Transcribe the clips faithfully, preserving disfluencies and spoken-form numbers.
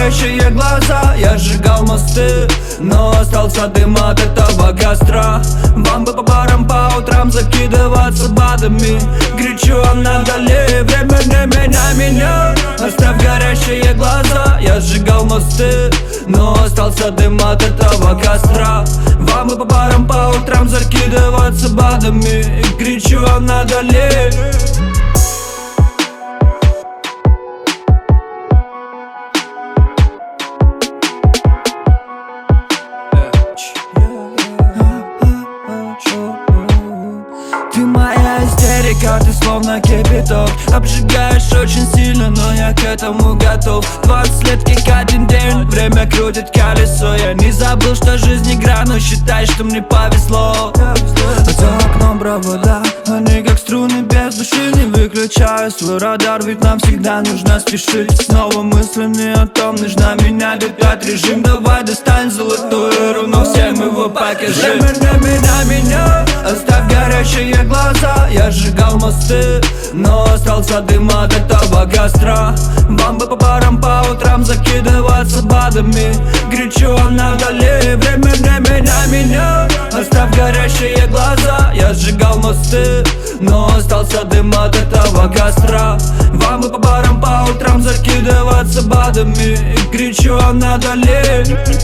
горящие глаза. Я сжигал мосты, но остался дым от этого костра. Вам бы по барам по утрам закидываться БАДами. Горячо надали, время не меня, меня. Оставь горящие глаза. Я сжигал мосты, но остался дым от этого костра. Вам бы по барам по утрам закидываться БАДами. Горячо надали. Ты моя истерика, ты словно кипяток. Обжигаешь очень сильно, но я к этому готов. Двадцать лет как один день, время крутит колесо. Я не забыл, что жизнь игра, но считай, что мне повезло. За окном провода, они как струны без души. Не выключаю свой радар, ведь нам всегда нужно спешить. Снова мысли не о том, нужно менять опять режим. Давай достань золотую руну, всем его покажи. Время не меня, меня, оставь горящие глаза. Я сжигал мосты, но остался дым от этого костра. Вам бы по барам по утрам закидываться БАДами. Горячо надали, время не меня, меня. Оставь горящие глаза. Я сжигал мосты, но остался дым от этого костра. Вам бы по барам по утрам закидываться БАДами. Горячо надали.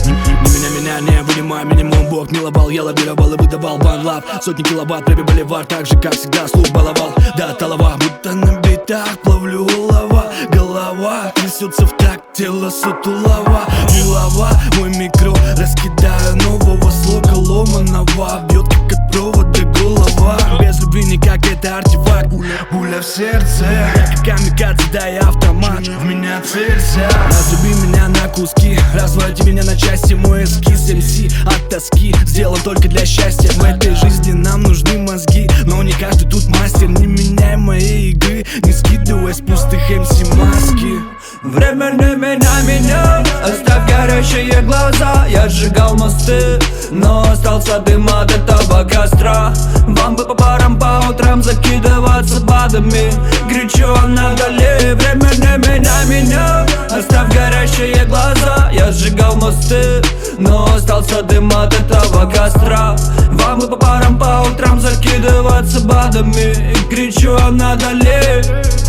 Не меня, меня не вынимай минимум. Бог миловал, я лоббировал и выдавал банлав. Сотни киловатт пробил боливар, так же как всегда слух баловал. Да, талова, будто на битах плавлю улова. Голова трясется в такт, тело сутулова. Голова, мой микро раскидаю нового слога ломаного. Бьет как от провода голова. Без любви никак, это артефакт. Пуля в сердце, я как камикадзе, дай автомат. В меня целься. Разруби меня на куски, разводи меня на части. Мой эскиз эм си от тоски сделан только для счастья. В этой жизни нам нужны мозги, но не каждый тут мастер. Не меняй моей игры, не скидывай с пустых эм си маски. Время не меня, меня. Оставь горящие глаза. Я сжигал мосты, но остался дым от этого костра. Вам бы по барам по утрам закидываться БАДами. Горячо надали, время не меня, меня. Оставь горящие глаза. Я сжигал мосты, но остался дым от этого костра. Вам бы по барам по утрам закидываться БАДами. Горячо надали.